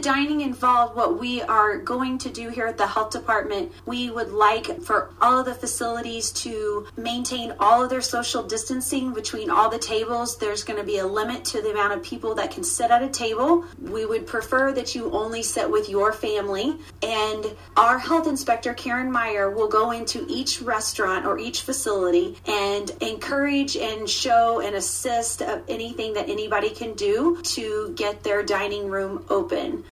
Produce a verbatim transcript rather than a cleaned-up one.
dining involved, what we are going to do here at the health department, we would like for all of the facilities to maintain all of their social distancing between all the tables. There's going to be a limit to the amount of people that can sit at a table. We would prefer that you only sit with your family. And our health inspector, Karen Meyer, will go into each restaurant or each facility and encourage and show and assist of anything that anybody can do to get their dining room open.